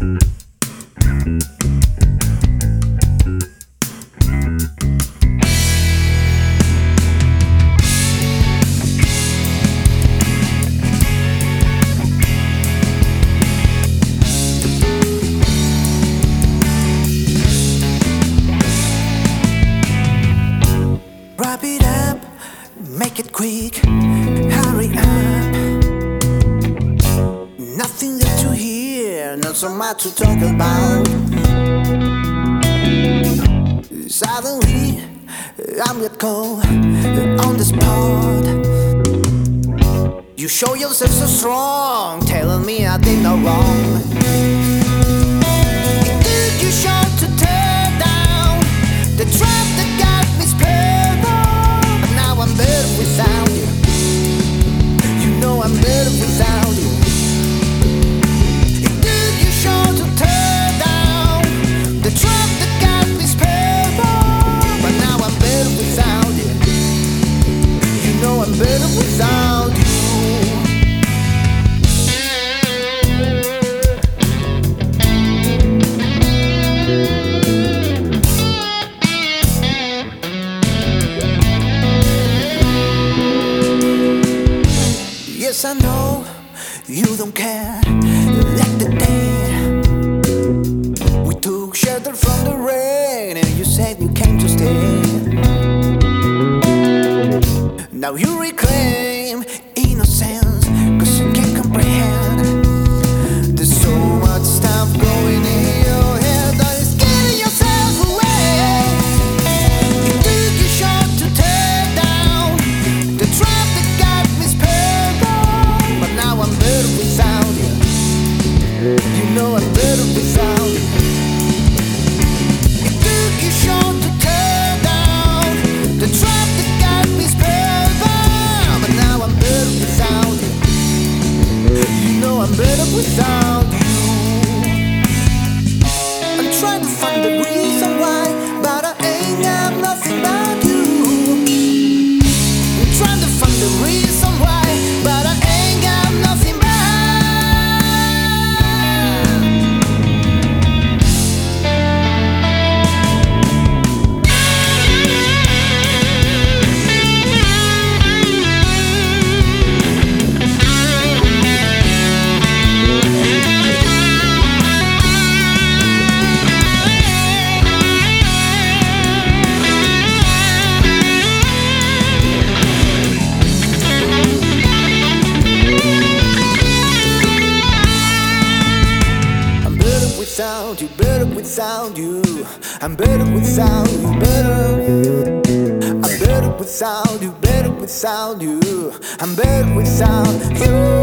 Wrap it up, make it quick, hurry up. Nothing left to hear, not so much to talk about. Suddenly, I'm let go on the spot. You show yourself so strong, telling me I did no wrong. It took you short to tear down the trap that got me spellbound. But now I'm better without you. You know I'm better without you. It took you short to tear down the trap that got me spellbound. But now I'm better without you. You know I'm better without you. Yes, I know you don't care. Like the day we took shelter from the rain, and you said you came to stay. Now you reclaim innocence, 'cause you can't comprehend. There's so much stuff going in your head that is getting yourself away. It took you short to tear down the trap that got me spellbound. But now I'm better without you. You know I'm better without you. It took you short to tear down the trap that got me spellbound. But now I'm better without you. You know I'm better without you. I'm trying to find the reason why, but I ain't got nothing but you. I'm trying to find the reason why, but I ain't got nothing but. Without you, better without you. I'm better without you, better. I'm better without you, better without you. I'm better without you.